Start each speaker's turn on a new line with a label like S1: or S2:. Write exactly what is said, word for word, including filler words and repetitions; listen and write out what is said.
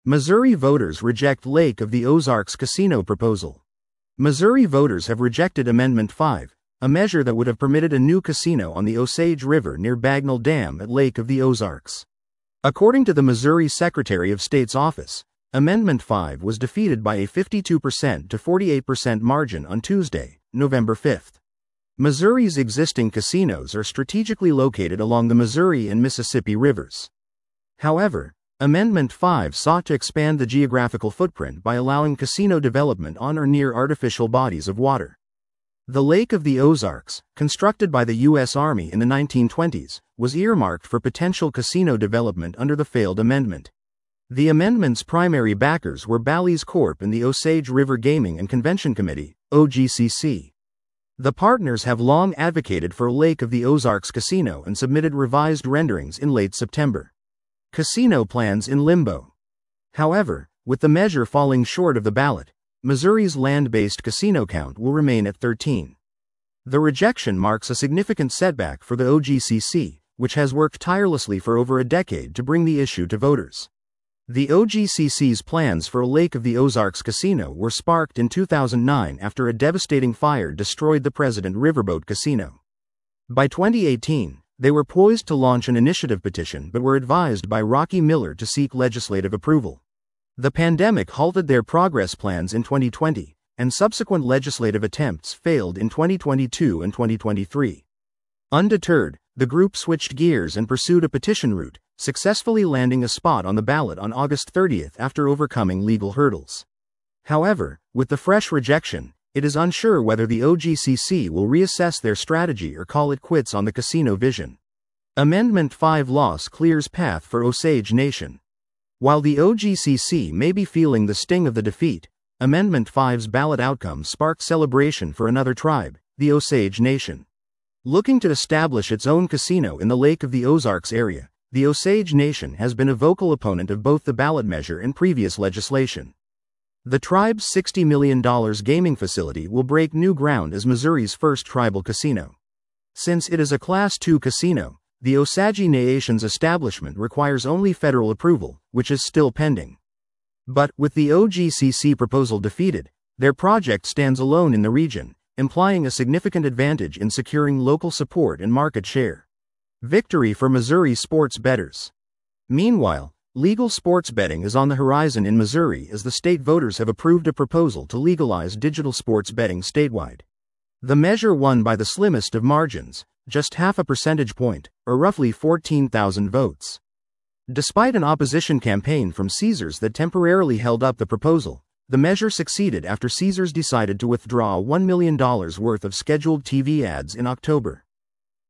S1: Missouri voters reject Lake of the Ozarks casino proposal. Missouri voters have rejected Amendment five, a measure that would have permitted a new casino on the Osage River near Bagnell Dam at Lake of the Ozarks. According to the Missouri Secretary of State's office, Amendment five was defeated by a fifty-two percent to forty-eight percent margin on Tuesday, November fifth. Missouri's existing casinos are strategically located along the Missouri and Mississippi rivers. However, Amendment five sought to expand the geographical footprint by allowing casino development on or near artificial bodies of water. The Lake of the Ozarks, constructed by the U S Army in the nineteen twenties, was earmarked for potential casino development under the failed amendment. The amendment's primary backers were Bally's Corp and the Osage River Gaming and Convention Committee, O G C C. The partners have long advocated for a Lake of the Ozarks casino and submitted revised renderings in late September. Casino plans in limbo. However, with the measure falling short of the ballot, Missouri's land-based casino count will remain at thirteen. The rejection marks a significant setback for the O G C C, which has worked tirelessly for over a decade to bring the issue to voters. The O G C C's plans for a Lake of the Ozarks casino were sparked in two thousand nine after a devastating fire destroyed the President Riverboat Casino. By twenty eighteen, they were poised to launch an initiative petition but were advised by Rocky Miller to seek legislative approval. The pandemic halted their progress plans in twenty twenty, and subsequent legislative attempts failed in twenty twenty-two and twenty twenty-three. Undeterred, the group switched gears and pursued a petition route, successfully landing a spot on the ballot on August thirtieth after overcoming legal hurdles. However, with the fresh rejection, it is unsure whether the O G C C will reassess their strategy or call it quits on the casino vision. Amendment five loss clears path for Osage Nation. While the O G C C may be feeling the sting of the defeat, Amendment five's ballot outcome sparked celebration for another tribe, the Osage Nation. Looking to establish its own casino in the Lake of the Ozarks area, the Osage Nation has been a vocal opponent of both the ballot measure and previous legislation. The tribe's sixty million dollars gaming facility will break new ground as Missouri's first tribal casino. Since it is a Class two casino, the Osage Nation's establishment requires only federal approval, which is still pending. But, with the O G C C proposal defeated, their project stands alone in the region, implying a significant advantage in securing local support and market share. Victory for Missouri sports bettors. Meanwhile, legal sports betting is on the horizon in Missouri as the state voters have approved a proposal to legalize digital sports betting statewide. The measure won by the slimmest of margins, just half a percentage point, or roughly fourteen thousand votes. Despite an opposition campaign from Caesars that temporarily held up the proposal, the measure succeeded after Caesars decided to withdraw one million dollars worth of scheduled T V ads in October.